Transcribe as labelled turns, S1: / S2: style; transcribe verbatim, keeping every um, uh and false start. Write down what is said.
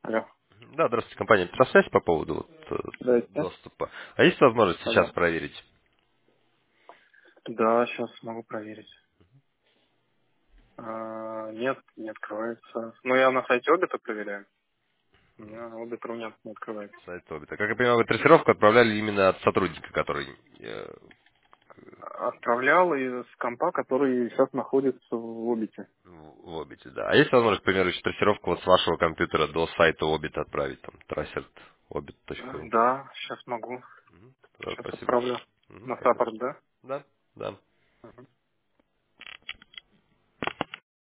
S1: Алло.
S2: Да, здравствуйте, компания Петросвязь по поводу вот, э,
S1: Здрасте.
S2: доступа. А есть возможность сейчас
S1: Алло.
S2: проверить?
S1: Да, сейчас могу проверить. А, нет, не открывается. Ну, я на сайте Обита проверяю. У меня Обит у меня не открывается.
S2: Сайт Обита. Как я понимаю, вы трассировку отправляли именно от сотрудника, который э,
S1: Отправлял из компа, который сейчас находится в Обите.
S2: в в Обите, да. А есть возможность, к примеру, еще трассировку вот с вашего компьютера до сайта Обита отправить, там, трассерт обит точка ру?
S1: Да, сейчас могу.
S2: Да,
S1: Сейчас
S2: спасибо.
S1: отправлю.
S2: Мгм,
S1: На
S2: спасибо.
S1: саппорт, да?
S2: Да, да.
S1: Мгм.